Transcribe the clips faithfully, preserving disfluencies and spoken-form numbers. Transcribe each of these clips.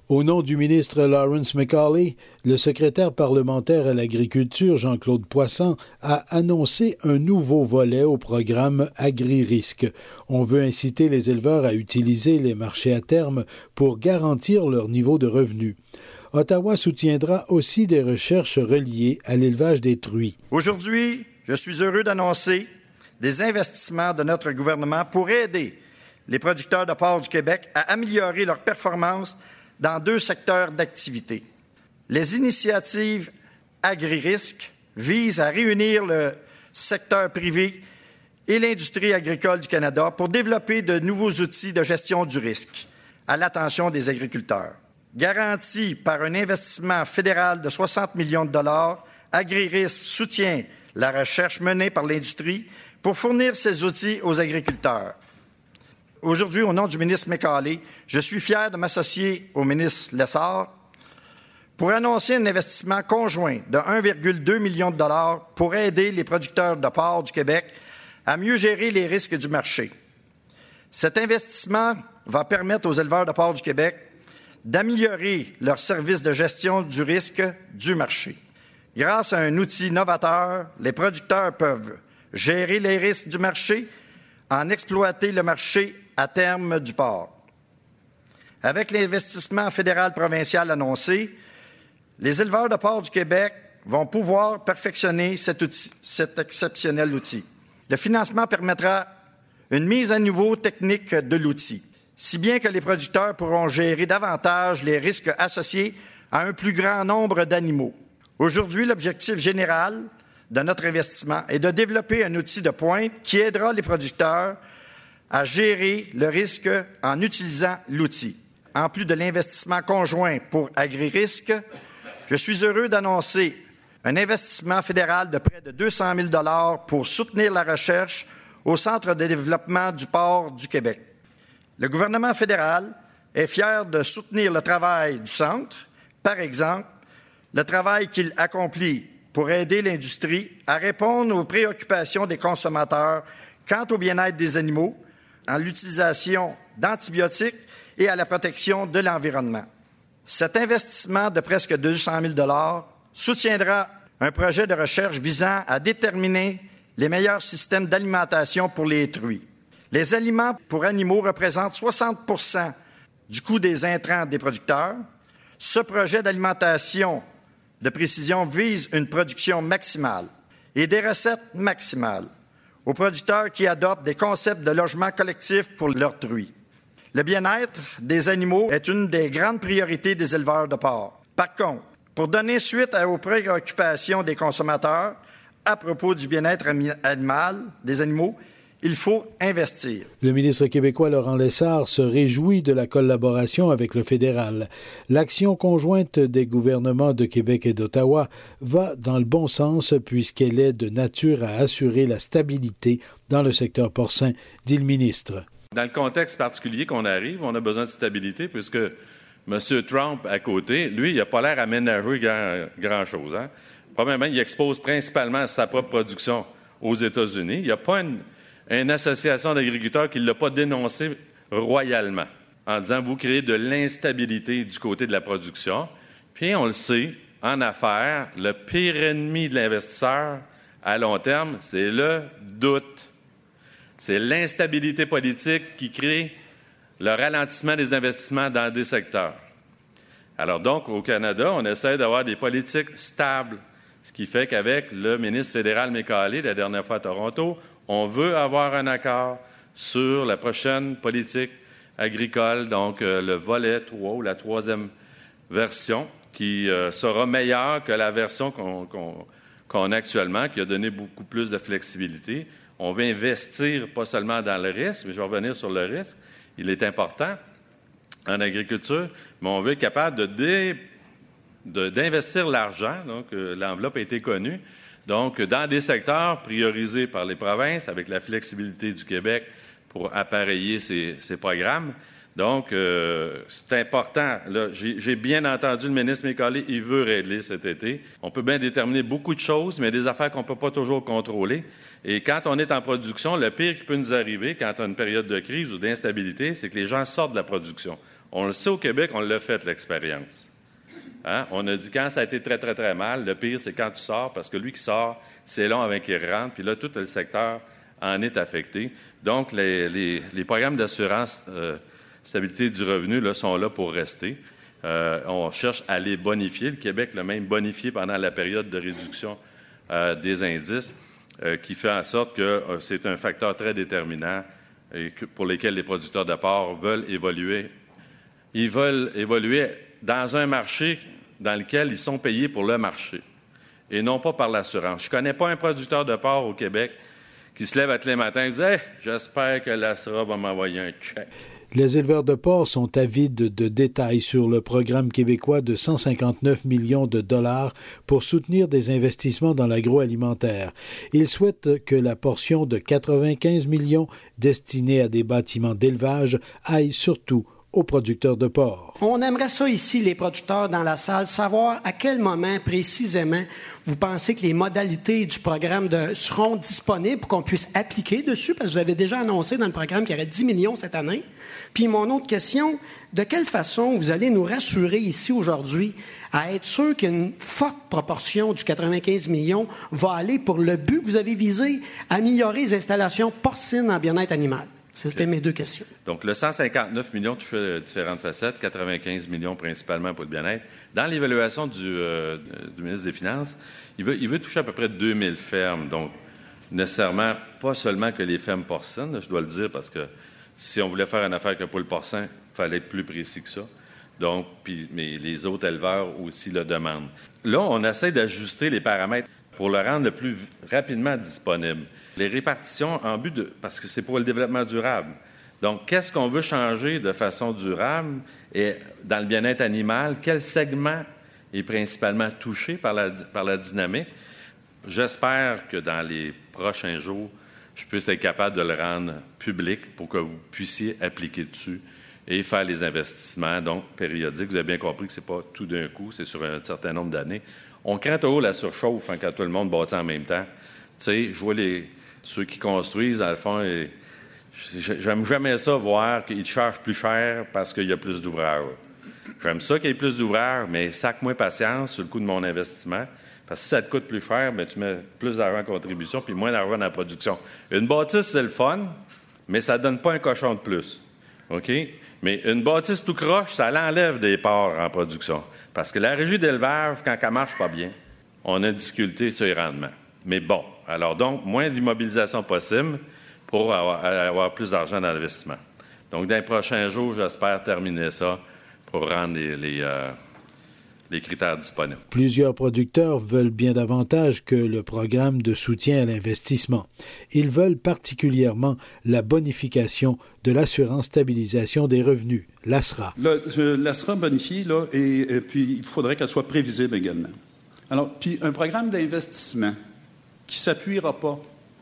Au nom du ministre Lawrence McCauley, le secrétaire parlementaire à l'agriculture, Jean-Claude Poisson, a annoncé un nouveau volet au programme Agri-Risque. On veut inciter les éleveurs à utiliser les marchés à terme pour garantir leur niveau de revenus. Ottawa soutiendra aussi des recherches reliées à l'élevage des truies. Aujourd'hui, je suis heureux d'annoncer des investissements de notre gouvernement pour aider les producteurs de porc du Québec à améliorer leur performance dans deux secteurs d'activité. Les initiatives Agri-Risque visent à réunir le secteur privé et l'industrie agricole du Canada pour développer de nouveaux outils de gestion du risque à l'attention des agriculteurs. Garanti par un investissement fédéral de soixante millions de dollars, Agri-Risque soutient la recherche menée par l'industrie pour fournir ces outils aux agriculteurs. Aujourd'hui, au nom du ministre McCauley, je suis fier de m'associer au ministre Lessard pour annoncer un investissement conjoint de un virgule deux million de dollars pour aider les producteurs de porc du Québec à mieux gérer les risques du marché. Cet investissement va permettre aux éleveurs de porc du Québec d'améliorer leur service de gestion du risque du marché. Grâce à un outil novateur, les producteurs peuvent gérer les risques du marché, en exploiter le marché à terme du porc. Avec l'investissement fédéral provincial annoncé, les éleveurs de porc du Québec vont pouvoir perfectionner cet outil, cet exceptionnel outil. Le financement permettra une mise à niveau technique de l'outil, si bien que les producteurs pourront gérer davantage les risques associés à un plus grand nombre d'animaux. Aujourd'hui, l'objectif général de notre investissement est de développer un outil de pointe qui aidera les producteurs à gérer le risque en utilisant l'outil. En plus de l'investissement conjoint pour Agri-Risque, je suis heureux d'annoncer un investissement fédéral de près de deux cent mille dollars pour soutenir la recherche au Centre de développement du porc du Québec. Le gouvernement fédéral est fier de soutenir le travail du Centre, par exemple, le travail qu'il accomplit pour aider l'industrie à répondre aux préoccupations des consommateurs quant au bien-être des animaux, en l'utilisation d'antibiotiques et à la protection de l'environnement. Cet investissement de presque deux cent mille dollars soutiendra un projet de recherche visant à déterminer les meilleurs systèmes d'alimentation pour les truies. Les aliments pour animaux représentent soixante pour cent du coût des intrants des producteurs. Ce projet d'alimentation de précision vise une production maximale et des recettes maximales aux producteurs qui adoptent des concepts de logement collectif pour leurs truies. Le bien-être des animaux est une des grandes priorités des éleveurs de porc. Par contre, pour donner suite aux préoccupations des consommateurs à propos du bien-être animal des animaux, il faut investir. Le ministre québécois Laurent Lessard se réjouit de la collaboration avec le fédéral. L'action conjointe des gouvernements de Québec et d'Ottawa va dans le bon sens puisqu'elle est de nature à assurer la stabilité dans le secteur porcin, dit le ministre. Dans le contexte particulier qu'on arrive, on a besoin de stabilité puisque M. Trump, à côté, lui, il n'a pas l'air à ménager grand, grand-chose. Hein? Premièrement, il expose principalement sa propre production aux États-Unis. Il n'y a pas une... une association d'agriculteurs qui ne l'a pas dénoncé royalement, en disant « vous créez de l'instabilité du côté de la production ». Puis, on le sait, en affaires, le pire ennemi de l'investisseur à long terme, c'est le doute. C'est l'instabilité politique qui crée le ralentissement des investissements dans des secteurs. Alors donc, au Canada, on essaie d'avoir des politiques stables, ce qui fait qu'avec le ministre fédéral McCauley, la dernière fois à Toronto, on veut avoir un accord sur la prochaine politique agricole, donc euh, le volet trois ou la troisième version, qui euh, sera meilleure que la version qu'on, qu'on, qu'on a actuellement, qui a donné beaucoup plus de flexibilité. On veut investir pas seulement dans le risque, mais je vais revenir sur le risque, il est important en agriculture, mais on veut être capable de, dé, de d'investir l'argent, donc euh, l'enveloppe a été connue, donc, dans des secteurs priorisés par les provinces, avec la flexibilité du Québec pour appareiller ces, ces programmes. Donc, euh, c'est important. Là, j'ai, j'ai bien entendu le ministre McCauley, il veut régler cet été. On peut bien déterminer beaucoup de choses, mais des affaires qu'on ne peut pas toujours contrôler. Et quand on est en production, le pire qui peut nous arriver quand on a une période de crise ou d'instabilité, c'est que les gens sortent de la production. On le sait au Québec, on l'a fait, l'expérience. Hein? On a dit quand ça a été très, très, très mal, le pire, c'est quand tu sors, parce que lui qui sort, c'est long avant qu'il rentre, puis là, tout le secteur en est affecté. Donc, les, les, les programmes d'assurance euh, stabilité du revenu là, sont là pour rester. Euh, on cherche à les bonifier. Le Québec l'a même bonifié pendant la période de réduction euh, des indices, euh, qui fait en sorte que euh, c'est un facteur très déterminant et que, pour lesquels les producteurs de porc veulent évoluer. Ils veulent évoluer dans un marché dans lequel ils sont payés pour le marché et non pas par l'assurance. Je ne connais pas un producteur de porc au Québec qui se lève à tous les matins et dit hey, « J'espère que l'A S R A va m'envoyer un chèque. » Les éleveurs de porc sont avides de détails sur le programme québécois de cent cinquante-neuf millions de dollars pour soutenir des investissements dans l'agroalimentaire. Ils souhaitent que la portion de quatre-vingt-quinze millions destinée à des bâtiments d'élevage aille surtout aux producteurs de porc. On aimerait ça ici, les producteurs dans la salle, savoir à quel moment précisément vous pensez que les modalités du programme de, seront disponibles pour qu'on puisse appliquer dessus, parce que vous avez déjà annoncé dans le programme qu'il y aurait dix millions cette année. Puis mon autre question, de quelle façon vous allez nous rassurer ici aujourd'hui à être sûr qu'une forte proportion du quatre-vingt-quinze millions va aller pour le but que vous avez visé, améliorer les installations porcines en bien-être animal? C'était okay. Mes deux questions. Donc, le cent cinquante-neuf millions touche différentes facettes, quatre-vingt-quinze millions principalement pour le bien-être. Dans l'évaluation du, euh, du ministre des Finances, il veut, il veut toucher à peu près deux mille fermes. Donc, nécessairement, pas seulement que les fermes porcines, je dois le dire, parce que si on voulait faire une affaire que pour le porcin, il fallait être plus précis que ça. Donc, puis, mais les autres éleveurs aussi le demandent. Là, on essaie d'ajuster les paramètres pour le rendre le plus rapidement disponible. Les répartitions en but de... parce que c'est pour le développement durable. Donc, qu'est-ce qu'on veut changer de façon durable et dans le bien-être animal? Quel segment est principalement touché par la, par la dynamique? J'espère que dans les prochains jours, je puisse être capable de le rendre public pour que vous puissiez appliquer dessus et faire les investissements, donc périodiques. Vous avez bien compris que ce n'est pas tout d'un coup, c'est sur un certain nombre d'années. On craint toujours la surchauffe hein, quand tout le monde bâtit en même temps. Tu sais, je vois les... ceux qui construisent, dans le fond, et j'aime jamais ça, voir qu'ils chargent plus cher parce qu'il y a plus d'ouvrages. J'aime ça qu'il y ait plus d'ouvrages, mais sac-moi patience sur le coût de mon investissement. Parce que si ça te coûte plus cher, bien, tu mets plus d'argent en contribution puis moins d'argent dans la production. Une bâtisse, c'est le fun, mais ça ne donne pas un cochon de plus. OK? Mais une bâtisse tout croche, ça l'enlève des parts en production. Parce que la régie d'élevage, quand elle ne marche pas bien, on a une difficulté sur les rendements. Mais bon, alors donc, moins d'immobilisation possible pour avoir, avoir plus d'argent dans l'investissement. Donc, dans les prochains jours, j'espère terminer ça pour rendre les, les, euh, les critères disponibles. Plusieurs producteurs veulent bien davantage que le programme de soutien à l'investissement. Ils veulent particulièrement la bonification de l'assurance stabilisation des revenus, l'A S R A. L'A S R A bonifie, là, et, et puis il faudrait qu'elle soit prévisible également. Alors, puis un programme d'investissement qui ne s'appuiera pas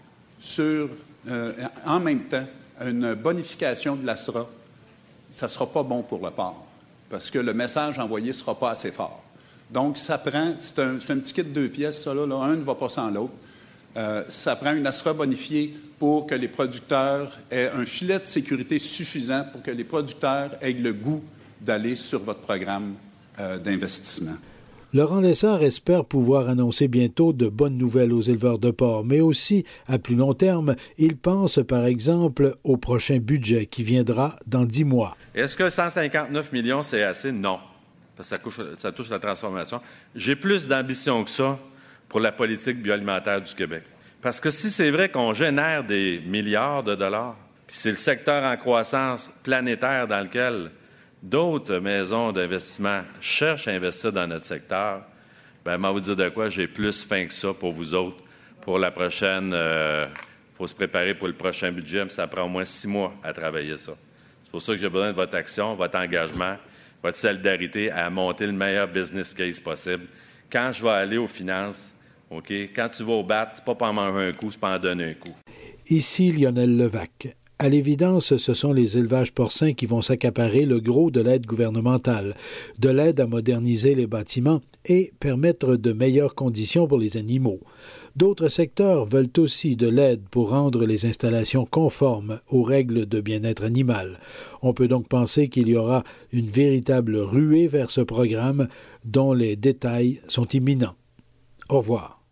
sur, euh, en même temps, une bonification de l'A S R A, ça ne sera pas bon pour le porc, parce que le message envoyé ne sera pas assez fort. Donc, ça prend, c'est un, c'est un petit kit de deux pièces, ça, là, là un ne va pas sans l'autre. Euh, ça prend une A S R A bonifiée pour que les producteurs aient un filet de sécurité suffisant pour que les producteurs aient le goût d'aller sur votre programme euh, d'investissement. Laurent Lessard espère pouvoir annoncer bientôt de bonnes nouvelles aux éleveurs de porc, mais aussi, à plus long terme, il pense par exemple au prochain budget qui viendra dans dix mois. Est-ce que cent cinquante-neuf millions, c'est assez? Non, parce que ça touche, ça touche la transformation. J'ai plus d'ambition que ça pour la politique bioalimentaire du Québec. Parce que si c'est vrai qu'on génère des milliards de dollars, puis c'est le secteur en croissance planétaire dans lequel d'autres maisons d'investissement cherchent à investir dans notre secteur, bien, moi, vous dire de quoi, j'ai plus faim que ça pour vous autres. Pour la prochaine, il euh, faut se préparer pour le prochain budget, mais ça prend au moins six mois à travailler ça. C'est pour ça que j'ai besoin de votre action, votre engagement, votre solidarité à monter le meilleur business case possible. Quand je vais aller aux finances, OK, quand tu vas au bat, c'est pas pour en manger un coup, c'est pour en donner un coup. Ici Lionel Levac. À l'évidence, ce sont les élevages porcins qui vont s'accaparer le gros de l'aide gouvernementale, de l'aide à moderniser les bâtiments et permettre de meilleures conditions pour les animaux. D'autres secteurs veulent aussi de l'aide pour rendre les installations conformes aux règles de bien-être animal. On peut donc penser qu'il y aura une véritable ruée vers ce programme dont les détails sont imminents. Au revoir.